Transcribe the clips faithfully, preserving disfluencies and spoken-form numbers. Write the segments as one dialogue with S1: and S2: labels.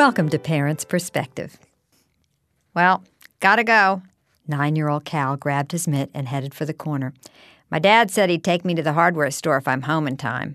S1: Welcome to Parents' Perspective. Well, gotta go. Nine-year-old Cal grabbed his mitt and headed for the corner. My dad said he'd take me to the hardware store if I'm home in time.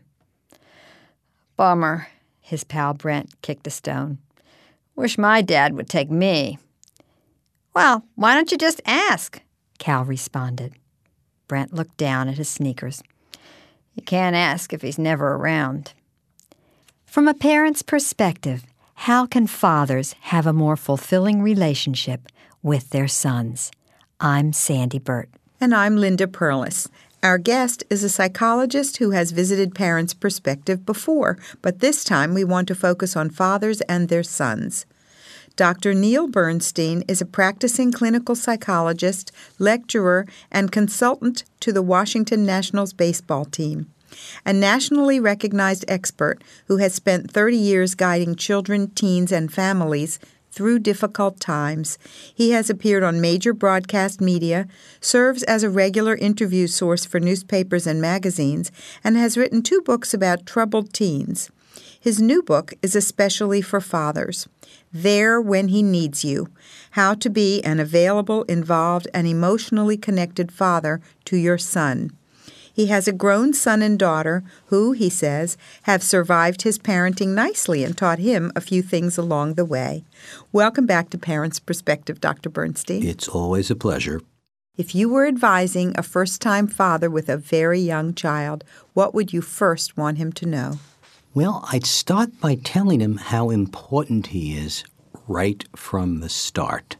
S1: Bummer. His pal Brent kicked a stone. Wish my dad would take me. Well, why don't you just ask? Cal responded. Brent looked down at his sneakers. You can't ask if he's never around. From a parent's perspective, how can fathers have a more fulfilling relationship with their sons? I'm Sandy Burt.
S2: And I'm Linda Perlis. Our guest is a psychologist who has visited Parents' Perspective before, but this time we want to focus on fathers and their sons. Doctor Neil Bernstein is a practicing clinical psychologist, lecturer, and consultant to the Washington Nationals baseball team. A nationally recognized expert who has spent thirty years guiding children, teens, and families through difficult times. He has appeared on major broadcast media, serves as a regular interview source for newspapers and magazines, and has written two books about troubled teens. His new book is especially for fathers, There When He Needs You, How to Be an Available, Involved, and Emotionally Connected Father to Your Son. He has a grown son and daughter who, he says, have survived his parenting nicely and taught him a few things along the way. Welcome back to Parents' Perspective, Doctor Bernstein.
S3: It's always a pleasure.
S2: If you were advising a first-time father with a very young child, what would you first want him to know?
S3: Well, I'd start by telling him how important he is right from the start.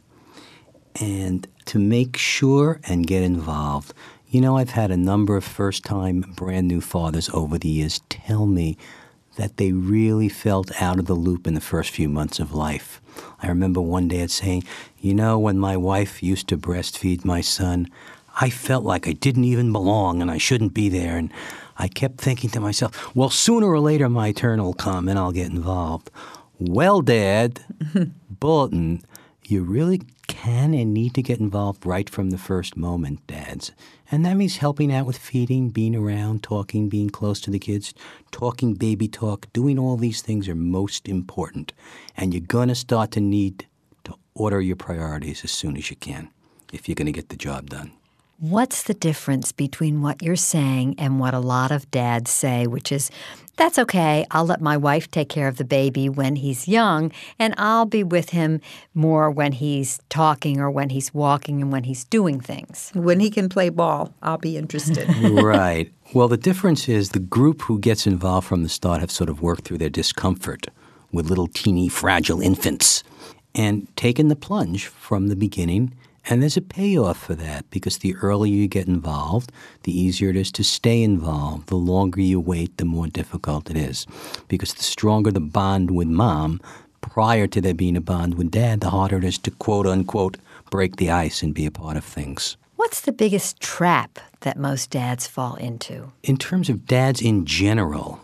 S3: And to make sure and get involved. You know, I've had a number of first-time brand-new fathers over the years tell me that they really felt out of the loop in the first few months of life. I remember one dad saying, you know, when my wife used to breastfeed my son, I felt like I didn't even belong and I shouldn't be there. And I kept thinking to myself, well, sooner or later my turn will come and I'll get involved. Well, Dad, bulletin, you really can and need to get involved right from the first moment, dads. And that means helping out with feeding, being around, talking, being close to the kids, talking baby talk. Doing all these things are most important. And you're going to start to need to order your priorities as soon as you can if you're going to get the job done.
S1: What's the difference between what you're saying and what a lot of dads say, which is, that's okay, I'll let my wife take care of the baby when he's young, and I'll be with him more when he's talking or when he's walking and when he's doing things?
S2: When he can play ball, I'll be interested.
S3: Right. Well, the difference is the group who gets involved from the start have sort of worked through their discomfort with little teeny fragile infants and taken the plunge from the beginning. And there's a payoff for that because the earlier you get involved, the easier it is to stay involved. The longer you wait, the more difficult it is. Because the stronger the bond with mom, prior to there being a bond with dad, the harder it is to quote-unquote break the ice and be a part of things.
S1: What's the biggest trap that most dads fall into?
S3: In terms of dads in general,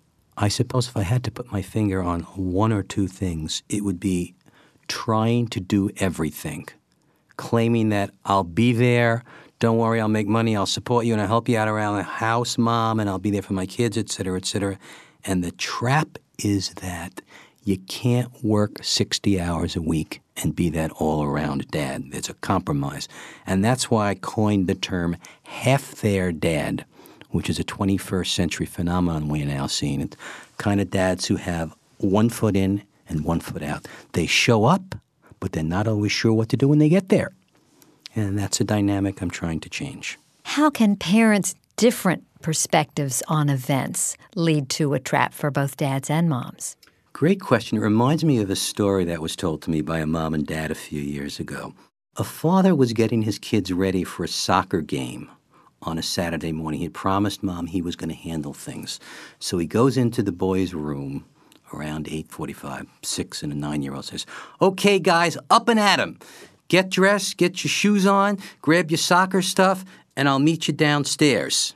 S3: I suppose if I had to put my finger on one or two things, it would be trying to do everything. Claiming that I'll be there, don't worry, I'll make money, I'll support you, and I'll help you out around the house, Mom, and I'll be there for my kids, et cetera, et cetera. And the trap is that you can't work sixty hours a week and be that all-around dad. It's a compromise. And that's why I coined the term half-there dad, which is a twenty-first century phenomenon we're now seeing. It's kind of dads who have one foot in and one foot out. They show up, but they're not always sure what to do when they get there. And that's a dynamic I'm trying to change.
S1: How can parents' different perspectives on events lead to a trap for both dads and moms?
S3: Great question. It reminds me of a story that was told to me by a mom and dad a few years ago. A father was getting his kids ready for a soccer game on a Saturday morning. He had promised Mom he was going to handle things. So he goes into the boys' room around eight forty-five, six and a nine-year-old says, okay, guys, up and at 'em. Get dressed, get your shoes on, grab your soccer stuff, and I'll meet you downstairs.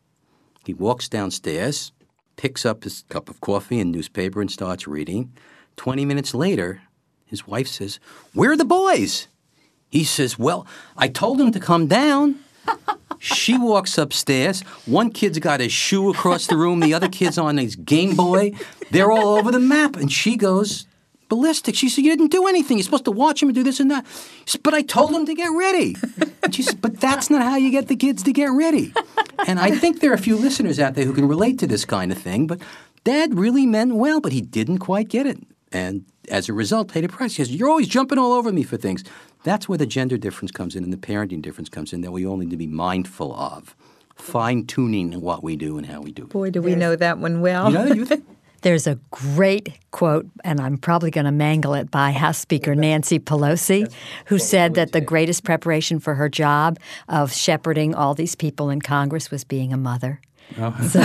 S3: He walks downstairs, picks up his cup of coffee and newspaper and starts reading. Twenty minutes later, his wife says, where are the boys? He says, well, I told them to come down. She walks upstairs. One kid's got his shoe across the room. The other kid's on his Game Boy. They're all over the map. And she goes, ballistic. She said, you didn't do anything. You're supposed to watch him and do this and that. She said, but I told him to get ready. And she said, but that's not how you get the kids to get ready. And I think there are a few listeners out there who can relate to this kind of thing, but Dad really meant well, but he didn't quite get it. And as a result, paid a price. He says, you're always jumping all over me for things. That's where the gender difference comes in and the parenting difference comes in that we all need to be mindful of. Fine-tuning what we do and how we do it.
S2: Boy, do we know that one well.
S3: You know that, you think?
S1: There's a great quote, and I'm probably going to mangle it, by House Speaker Nancy Pelosi, who said that the greatest preparation for her job of shepherding all these people in Congress was being a mother.
S3: Oh.
S1: So,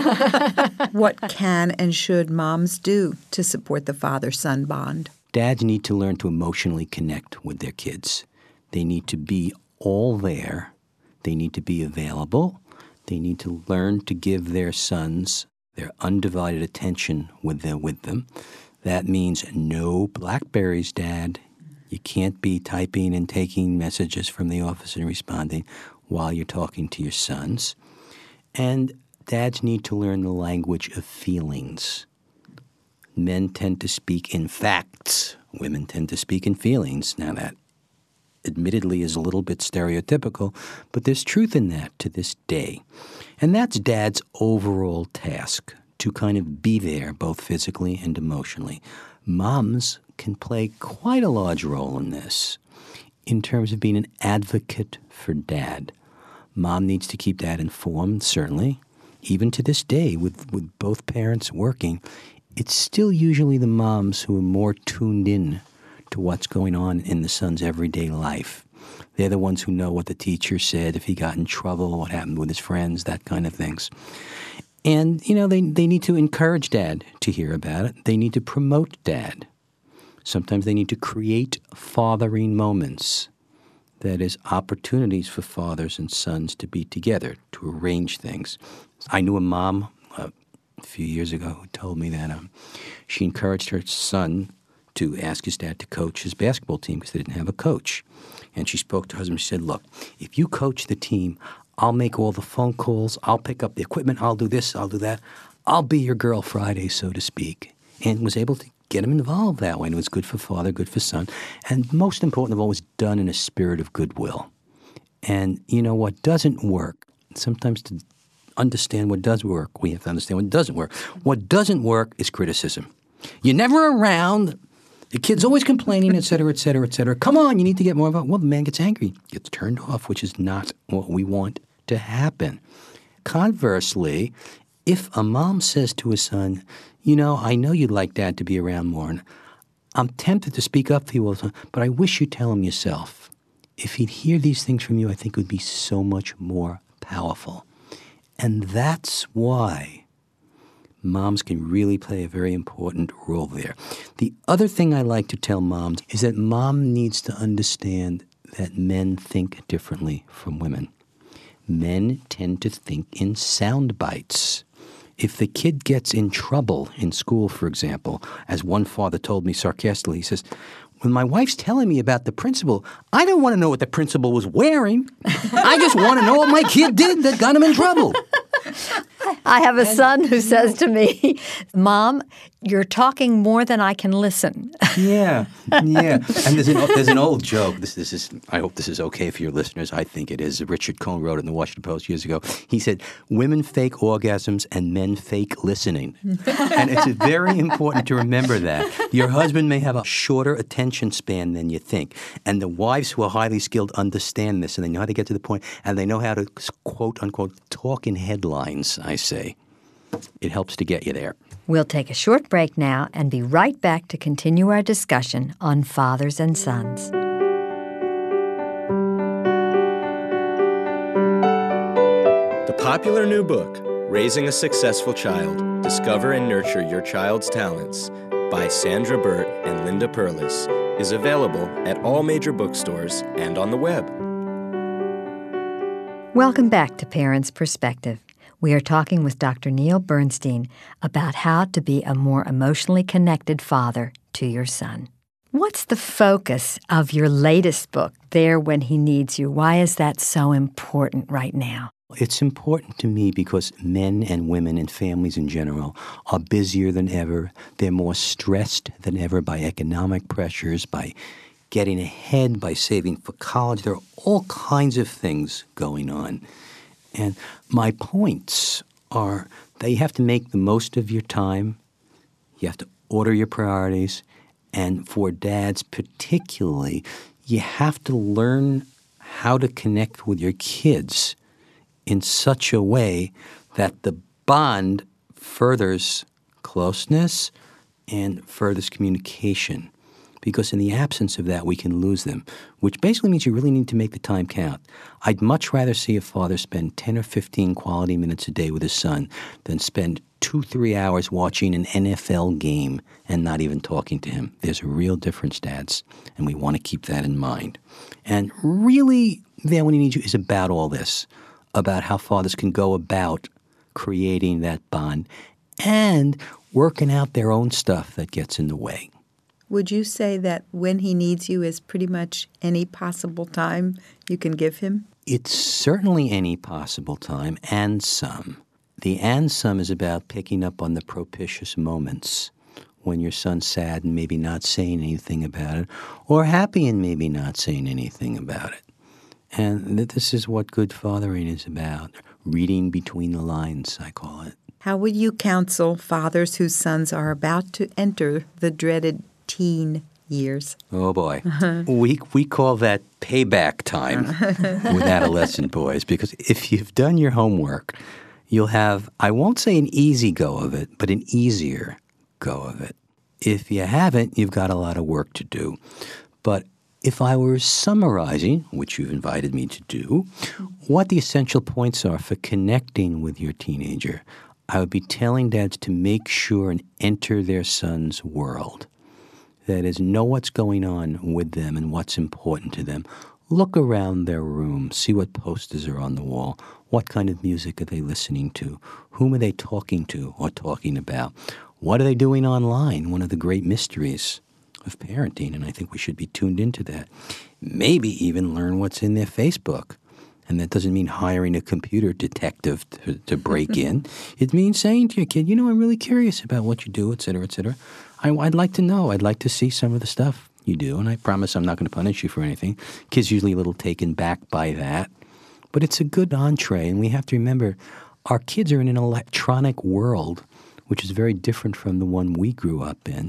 S2: What can and should moms do to support the father-son bond?
S3: Dads need to learn to emotionally connect with their kids. They need to be all there. They need to be available. They need to learn to give their sons their undivided attention with them, with them. That means no Blackberries, Dad. You can't be typing and taking messages from the office and responding while you're talking to your sons. And dads need to learn the language of feelings. Men tend to speak in facts. Women tend to speak in feelings. Now that admittedly is a little bit stereotypical, but there's truth in that to this day. And that's Dad's overall task, to kind of be there both physically and emotionally. Moms can play quite a large role in this in terms of being an advocate for Dad. Mom needs to keep Dad informed, certainly. Even to this day, with, with both parents working, it's still usually the moms who are more tuned in to what's going on in the son's everyday life. They're the ones who know what the teacher said, if he got in trouble, what happened with his friends, that kind of things. And, you know, they, they need to encourage Dad to hear about it. They need to promote Dad. Sometimes they need to create fathering moments. That is, opportunities for fathers and sons to be together, to arrange things. I knew a mom uh, a few years ago who told me that um, she encouraged her son to ask his dad to coach his basketball team because they didn't have a coach. And she spoke to her husband. She said, look, if you coach the team, I'll make all the phone calls. I'll pick up the equipment. I'll do this. I'll do that. I'll be your girl Friday, so to speak. And was able to get him involved that way. And it was good for father, good for son. And most important of all, was done in a spirit of goodwill. And, you know, what doesn't work, sometimes to understand what does work, we have to understand what doesn't work. What doesn't work is criticism. You're never around. The kid's always complaining, et cetera, et cetera, et cetera. Come on, you need to get more involved. Well, the man gets angry, gets turned off, which is not what we want to happen. Conversely, if a mom says to a son, you know, I know you'd like Dad to be around more, and I'm tempted to speak up for you all the time, but I wish you'd tell him yourself. If he'd hear these things from you, I think it would be so much more powerful. And that's why moms can really play a very important role there. The other thing I like to tell moms is that mom needs to understand that men think differently from women. Men tend to think in sound bites. If the kid gets in trouble in school, for example, as one father told me sarcastically, he says, when my wife's telling me about the principal, I don't want to know what the principal was wearing. I just want to know what my kid did that got him in trouble.
S1: I have a son who says to me, Mom, you're talking more than I can listen.
S3: Yeah, yeah. And there's an, there's an old joke. This, this is. I hope this is okay for your listeners. I think it is. Richard Cohn wrote it in the Washington Post years ago. He said, women fake orgasms and men fake listening. And it's very important to remember that. Your husband may have a shorter attention span than you think. And the wives who are highly skilled understand this, and they know how to get to the point, and they know how to, quote, unquote, talk in headlines, I say. It helps to get you there.
S1: We'll take a short break now and be right back to continue our discussion on fathers and sons.
S4: The popular new book, Raising a Successful Child, Discover and Nurture Your Child's Talents, by Sandra Burt and Linda Perlis, is available at all major bookstores and on the web.
S1: Welcome back to Parents' Perspective. We are talking with Doctor Neil Bernstein about how to be a more emotionally connected father to your son. What's the focus of your latest book, There When He Needs You? Why is that so important right now?
S3: It's important to me because men and women and families in general are busier than ever. They're more stressed than ever by economic pressures, by getting ahead, by saving for college. There are all kinds of things going on. And my points are that you have to make the most of your time. You have to order your priorities. And for dads particularly, you have to learn how to connect with your kids in such a way that the bond furthers closeness and furthers communication. Because in the absence of that, we can lose them, which basically means you really need to make the time count. I'd much rather see a father spend ten or fifteen quality minutes a day with his son than spend two, three hours watching an N F L game and not even talking to him. There's a real difference, dads, and we want to keep that in mind. And really, There When He Needs You is about all this, about how fathers can go about creating that bond and working out their own stuff that gets in the way.
S2: Would you say that When He Needs You is pretty much any possible time you can give him?
S3: It's certainly any possible time, and some. The and some is about picking up on the propitious moments when your son's sad and maybe not saying anything about it, or happy and maybe not saying anything about it. And this is what good fathering is about, reading between the lines, I call it.
S2: How would you counsel fathers whose sons are about to enter the dreaded teen years?
S3: Oh, boy. Uh-huh. We we call that payback time with adolescent boys, because if you've done your homework, you'll have, I won't say an easy go of it, but an easier go of it. If you haven't, you've got a lot of work to do. But if I were summarizing, which you've invited me to do, what the essential points are for connecting with your teenager, I would be telling dads to make sure and enter their son's world. That is, know what's going on with them and what's important to them. Look around their room, see what posters are on the wall. What kind of music are they listening to? Whom are they talking to or talking about? What are they doing online? One of the great mysteries of parenting, and I think we should be tuned into that. Maybe even learn what's in their Facebook. And that doesn't mean hiring a computer detective to, to break in. It means saying to your kid, you know, I'm really curious about what you do, et cetera, et cetera. I, I'd like to know. I'd like to see some of the stuff you do, and I promise I'm not going to punish you for anything. Kids usually a little taken back by that. But it's a good entree, and we have to remember our kids are in an electronic world, which is very different from the one we grew up in.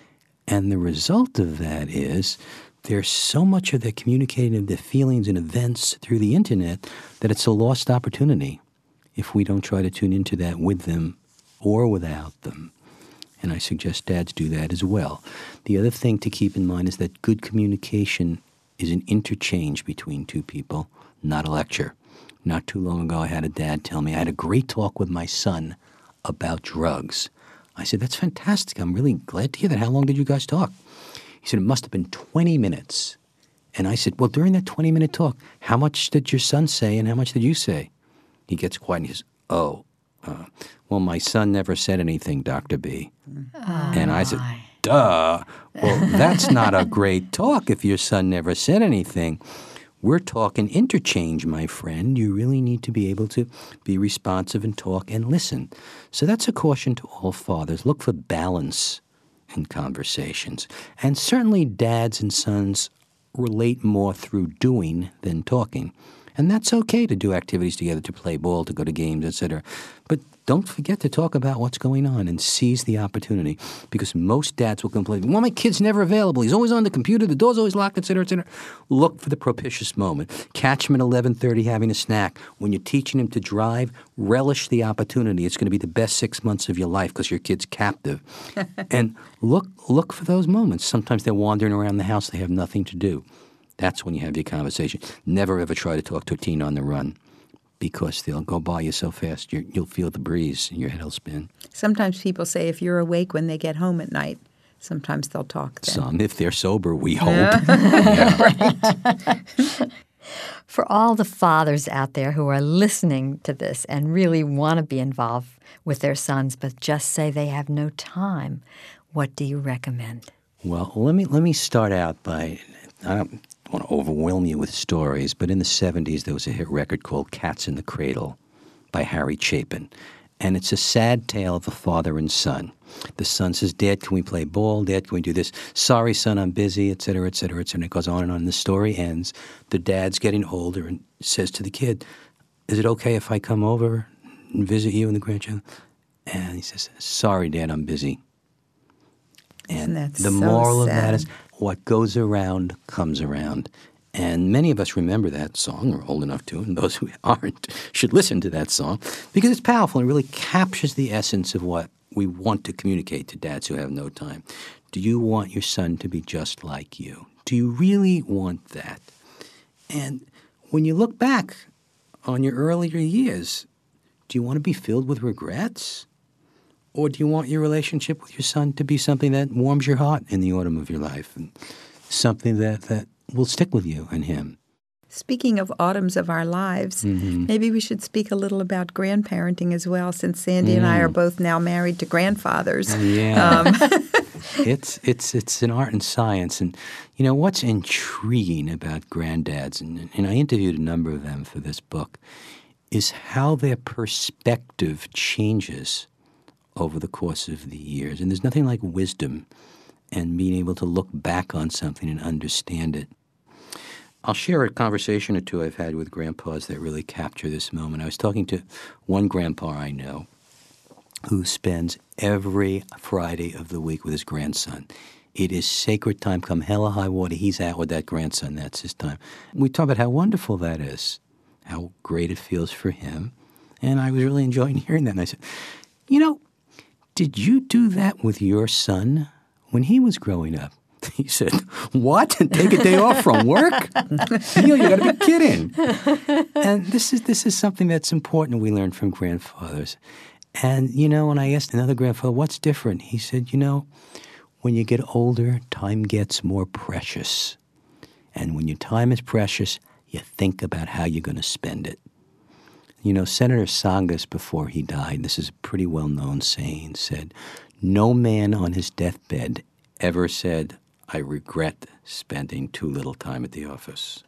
S3: And the result of that is there's so much of their communicating of their feelings and events through the internet that it's a lost opportunity if we don't try to tune into that with them or without them. And I suggest dads do that as well. The other thing to keep in mind is that good communication is an interchange between two people, not a lecture. Not too long ago, I had a dad tell me, I had a great talk with my son about drugs. I said, that's fantastic. I'm really glad to hear that. How long did you guys talk? He said, it must have been twenty minutes. And I said, well, during that twenty-minute talk, how much did your son say and how much did you say? He gets quiet and he says, oh, uh, well, my son never said anything, Doctor B. Oh, and I said, duh. Well, that's not a great talk if your son never said anything. We're talking interchange, my friend. You really need to be able to be responsive and talk and listen. So that's a caution to all fathers. Look for balance in conversations. And certainly dads and sons relate more through doing than talking. And that's okay to do activities together, to play ball, to go to games, et cetera. But don't forget to talk about what's going on and seize the opportunity, because most dads will complain, well, my kid's never available. He's always on the computer. The door's always locked, et cetera, et cetera. Look for the propitious moment. Catch him at eleven thirty having a snack. When you're teaching him to drive, relish the opportunity. It's going to be the best six months of your life because your kid's captive. And look, look for those moments. Sometimes they're wandering around the house. They have nothing to do. That's when you have your conversation. Never ever try to talk to a teen on the run, because they'll go by you so fast, you're, you'll feel the breeze and your head will spin.
S2: Sometimes people say if you're awake when they get home at night, sometimes they'll talk then.
S3: Some, if they're sober, we hope.
S2: Yeah.
S1: Right. For all the fathers out there who are listening to this and really want to be involved with their sons but just say they have no time, what do you recommend?
S3: Well, let me let me start out by, I don't, want to overwhelm you with stories, but in the seventies there was a hit record called Cats in the Cradle by Harry Chapin. And it's a sad tale of a father and son. The son says, Dad, can we play ball? Dad, can we do this? Sorry, son, I'm busy, et cetera, et cetera, et cetera. And it goes on and on. And the story ends. The dad's getting older and says to the kid, is it okay if I come over and visit you and the grandchild? And he says, sorry, Dad, I'm busy. And
S2: that's
S3: the
S2: so
S3: moral
S2: sad.
S3: of that is what goes around comes around. And many of us remember that song, or old enough to, and those who aren't should listen to that song, because it's powerful and it really captures the essence of what we want to communicate to dads who have no time. Do you want your son to be just like you? Do you really want that? And when you look back on your earlier years, do you want to be filled with regrets? Or do you want your relationship with your son to be something that warms your heart in the autumn of your life, and something that, that will stick with you and him?
S2: Speaking of autumns of our lives,
S3: Mm-hmm.
S2: maybe we should speak a little about grandparenting as well, since Sandy and
S3: Mm.
S2: I are both now married to grandfathers.
S3: Yeah.
S2: Um,
S3: It's it's it's an art and science. And, you know, what's intriguing about granddads, and, and I interviewed a number of them for this book, is how their perspective changes over the course of the years. And there's nothing like wisdom and being able to look back on something and understand it. I'll share a conversation or two I've had with grandpas that really capture this moment. I was talking to one grandpa I know who spends every Friday of the week with his grandson. It is sacred time. Come hell or high water, he's out with that grandson. That's his time. We talk about how wonderful that is, how great it feels for him. And I was really enjoying hearing that. And I said, you know, did you do that with your son when he was growing up? He said, what? Take a day off from work? You know, you got to be kidding. And this is this is something that's important we learn from grandfathers. And, you know, when I asked another grandfather, what's different? He said, you know, when you get older, time gets more precious. And when your time is precious, you think about how you're going to spend it. You know, Senator Tsongas, before he died, this is a pretty well-known saying, said, no man on his deathbed ever said, I regret spending too little time at the office.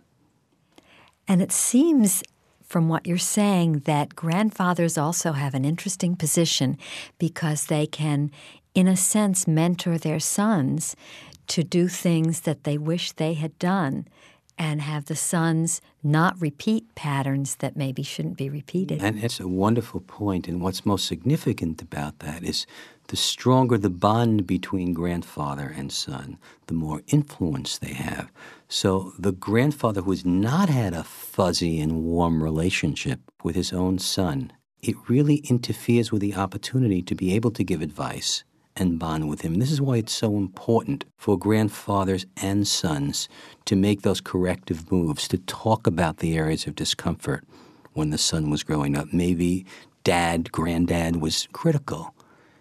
S1: And it seems from what you're saying that grandfathers also have an interesting position because they can, in a sense, mentor their sons to do things that they wish they had done and have the sons not repeat patterns that maybe shouldn't be repeated.
S3: And it's a wonderful point. And what's most significant about that is the stronger the bond between grandfather and son, the more influence they have. So the grandfather who has not had a fuzzy and warm relationship with his own son, it really interferes with the opportunity to be able to give advice and bond with him. And this is why it's so important for grandfathers and sons to make those corrective moves, to talk about the areas of discomfort when the son was growing up. Maybe dad, granddad was critical,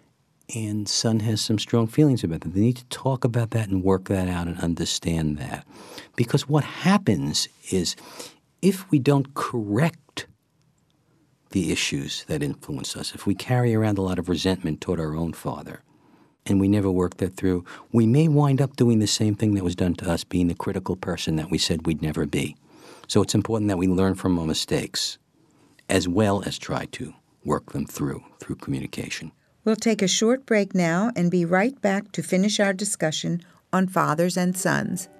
S3: and son has some strong feelings about that. They need to talk about that and work that out and understand that. Because what happens is if we don't correct the issues that influence us, if we carry around a lot of resentment toward our own father and we never work that through, we may wind up doing the same thing that was done to us, being the critical person that we said we'd never be. So it's important that we learn from our mistakes as well as try to work them through, through communication.
S2: We'll take a short break now and be right back to finish our discussion on fathers and sons.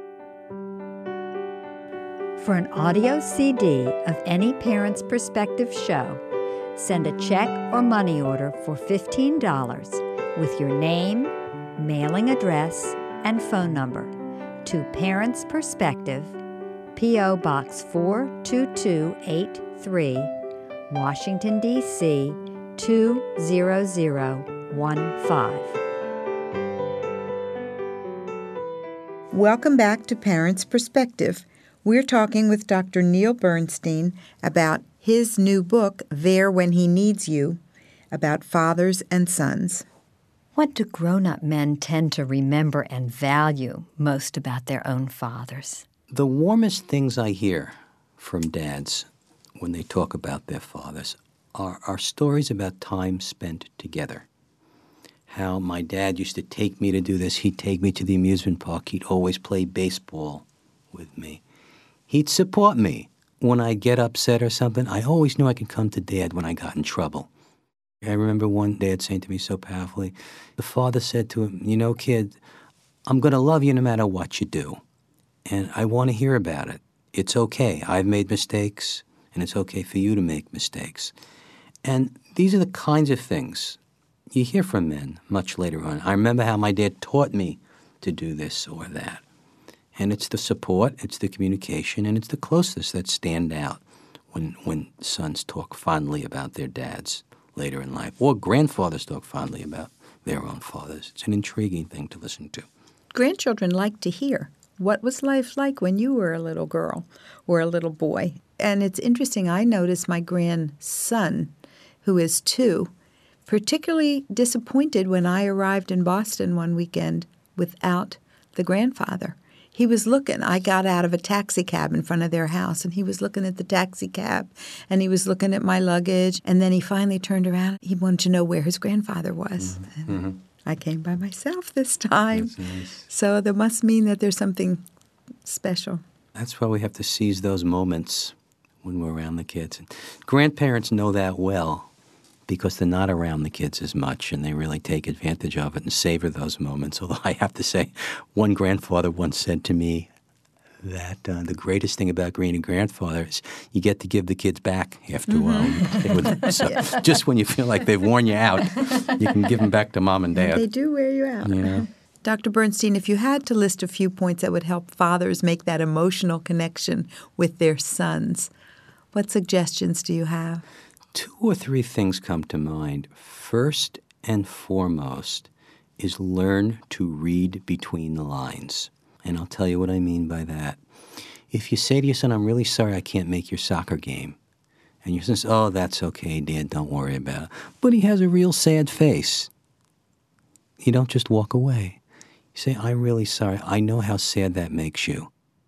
S1: For an audio C D of any Parent's Perspective show, send a check or money order for fifteen dollars with your name, mailing address, and phone number to Parent's Perspective, P O. Box four two two eight three, Washington, D C two zero zero one five.
S2: Welcome back to Parents' Perspective. We're talking with Doctor Neil Bernstein about his new book, There When He Needs You, about fathers and sons.
S1: What do grown-up men tend to remember and value most about their own fathers?
S3: The warmest things I hear from dads when they talk about their fathers are, are stories about time spent together. How my dad used to take me to do this. He'd take me to the amusement park. He'd always play baseball with me. He'd support me. When I get upset or something, I always knew I could come to Dad when I got in trouble. I remember one dad saying to me so powerfully, the father said to him, you know, kid, I'm going to love you no matter what you do. And I want to hear about it. It's okay. I've made mistakes, and it's okay for you to make mistakes. And these are the kinds of things you hear from men much later on. I remember how my dad taught me to do this or that. And it's the support, it's the communication, and it's the closeness that stand out when when sons talk fondly about their dads later in life, or grandfathers talk fondly about their own fathers. It's an intriguing thing to listen to.
S2: Grandchildren like to hear, what was life like when you were a little girl or a little boy? And it's interesting, I noticed my grandson, who is two, particularly disappointed when I arrived in Boston one weekend without the grandfather. He was looking. I got out of a taxi cab in front of their house, and he was looking at the taxi cab, and he was looking at my luggage, and then he finally turned around. He wanted to know where his grandfather was.
S3: Mm-hmm. Mm-hmm.
S2: I came by myself this time.
S3: That's nice.
S2: So that must mean that there's something special.
S3: That's why we have to seize those moments when we're around the kids. And grandparents know that well because they're not around the kids as much, and they really take advantage of it and savor those moments. Although I have to say, one grandfather once said to me that uh, the greatest thing about being a grandfather is you get to give the kids back after
S2: Mm-hmm.
S3: a while. So yeah. Just when you feel like they've worn you out, you can give them back to mom and dad.
S2: They do wear you out.
S3: You know?
S2: Doctor Bernstein, if you had to list a few points that would help fathers make that emotional connection with their sons, what suggestions do you have?
S3: Two or three things come to mind. First and foremost is learn to read between the lines. And I'll tell you what I mean by that. If you say to your son, I'm really sorry I can't make your soccer game, and your son says, oh, that's okay, Dad, don't worry about it, but he has a real sad face, you don't just walk away. You say, I'm really sorry. I know how sad that makes you.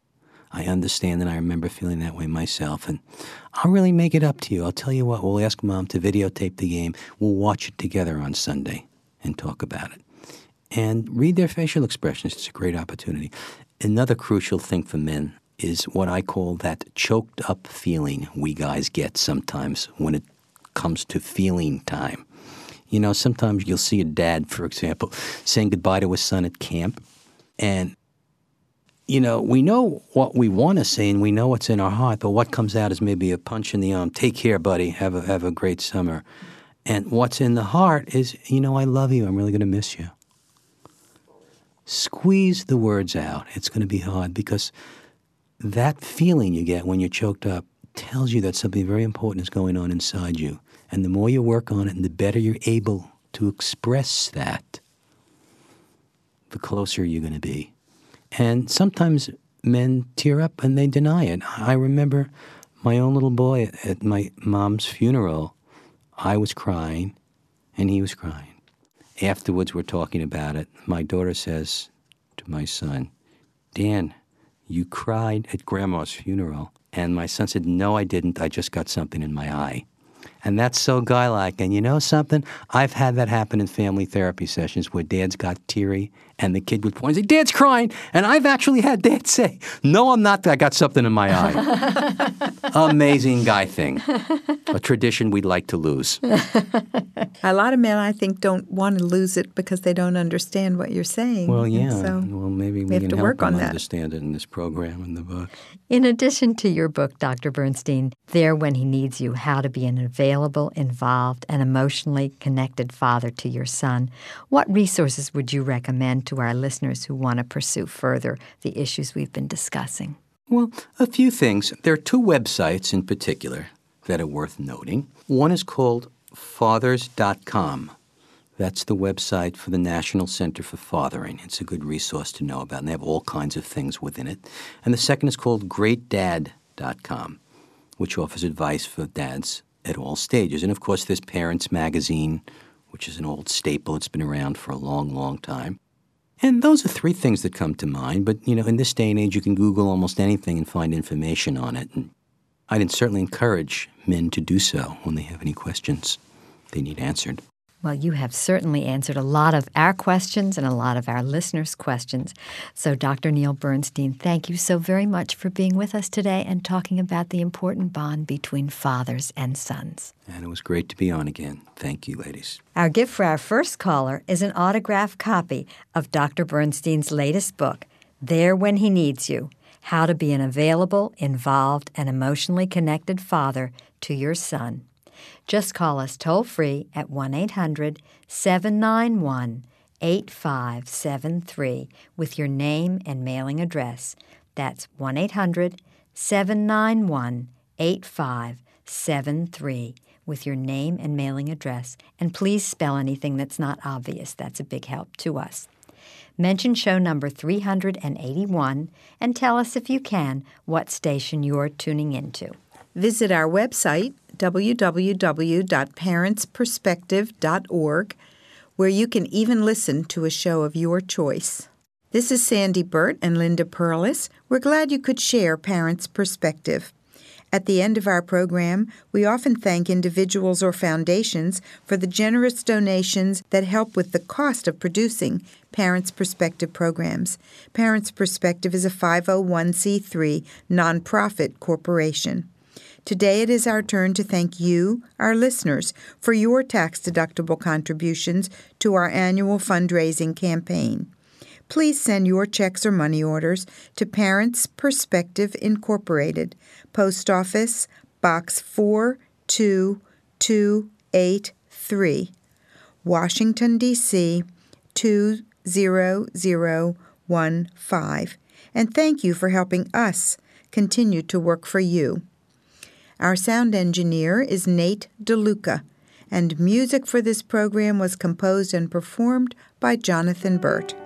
S3: I understand, and I remember feeling that way myself, and I'll really make it up to you. I'll tell you what, we'll ask Mom to videotape the game. We'll watch it together on Sunday and talk about it. And read their facial expressions. It's a great opportunity. Another crucial thing for men is what I call that choked up feeling we guys get sometimes when it comes to feeling time. You know, sometimes you'll see a dad, for example, saying goodbye to his son at camp, and you know, we know what we want to say and we know what's in our heart, but what comes out is maybe a punch in the arm. Take care, buddy. Have a have a great summer. And what's in the heart is, you know, I love you. I'm really going to miss you. Squeeze the words out. It's going to be hard because that feeling you get when you're choked up tells you that something very important is going on inside you. And the more you work on it and the better you're able to express that, the closer you're going to be. And sometimes men tear up and they deny it. I remember my own little boy at my mom's funeral. I was crying and he was crying. Afterwards, we're talking about it. My daughter says to my son, Dan, you cried at Grandma's funeral. And my son said, no, I didn't. I just got something in my eye. And that's so guy-like. And you know something? I've had that happen in family therapy sessions where dads got teary and the kid would point and say, Dad's crying. And I've actually had dads say, no, I'm not. I got something in my eye. Amazing guy thing. A tradition we'd like to lose.
S2: A lot of men, I think, don't want to lose it because they don't understand what you're saying.
S3: Well, yeah.
S2: So
S3: well, maybe we,
S2: we have
S3: can
S2: to
S3: help
S2: work
S3: them
S2: on that.
S3: understand it in this program and the book.
S1: In addition to your book, Doctor Bernstein, There When He Needs You, How to Be an Available, Involved, and Emotionally Connected Father to Your Son, what resources would you recommend to our listeners who want to pursue further the issues we've been discussing?
S3: Well, a few things. There are two websites in particular that are worth noting. One is called fathers dot com. That's the website for the National Center for Fathering. It's a good resource to know about, and they have all kinds of things within it. And the second is called great dad dot com, which offers advice for dads at all stages. And, of course, there's Parents Magazine, which is an old staple. It's been around for a long, long time. And those are three things that come to mind. But, you know, in this day and age, you can Google almost anything and find information on it. And I'd certainly encourage men to do so when they have any questions they need answered.
S1: Well, you have certainly answered a lot of our questions and a lot of our listeners' questions. So, Doctor Neil Bernstein, thank you so very much for being with us today and talking about the important bond between fathers and sons.
S3: And it was great to be on again. Thank you, ladies.
S1: Our gift for our first caller is an autographed copy of Doctor Bernstein's latest book, There When He Needs You: How to Be an Available, Involved, and Emotionally Connected Father to Your Son. Just call us toll-free at one eight hundred seven nine one eight five seven three with your name and mailing address. That's one eight hundred seven nine one eight five seven three with your name and mailing address. And please spell anything that's not obvious. That's a big help to us. Mention show number three hundred eighty-one and tell us, if you can, what station you're tuning into.
S2: Visit our website, w w w dot parents perspective dot org, where you can even listen to a show of your choice. This is Sandy Burt and Linda Perlis. We're glad you could share Parents' Perspective. At the end of our program, we often thank individuals or foundations for the generous donations that help with the cost of producing Parents' Perspective programs. Parents' Perspective is a five oh one c three nonprofit corporation. Today it is our turn to thank you, our listeners, for your tax-deductible contributions to our annual fundraising campaign. Please send your checks or money orders to Parents Perspective Incorporated, Post Office, Box four two two eight three, Washington, D C two zero zero one five. And thank you for helping us continue to work for you. Our sound engineer is Nate DeLuca, and music for this program was composed and performed by Jonathan Burt.